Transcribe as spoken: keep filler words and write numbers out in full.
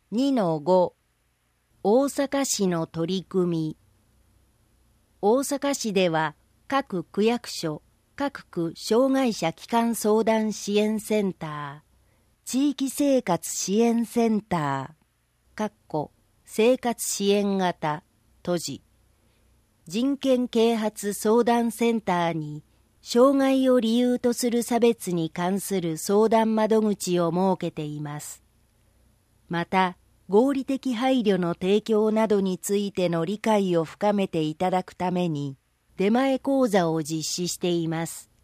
にのご 大阪市の取り組み。大阪市では各区役所、各区障害者基幹相談支援センター、地域生活支援センター、かっこ生活支援型、閉じ、人権啓発相談センターに障害を理由とする差別に関する相談窓口を設けています。また、合理的配慮の提供などについての理解を深めていただくために、出前講座を実施しています。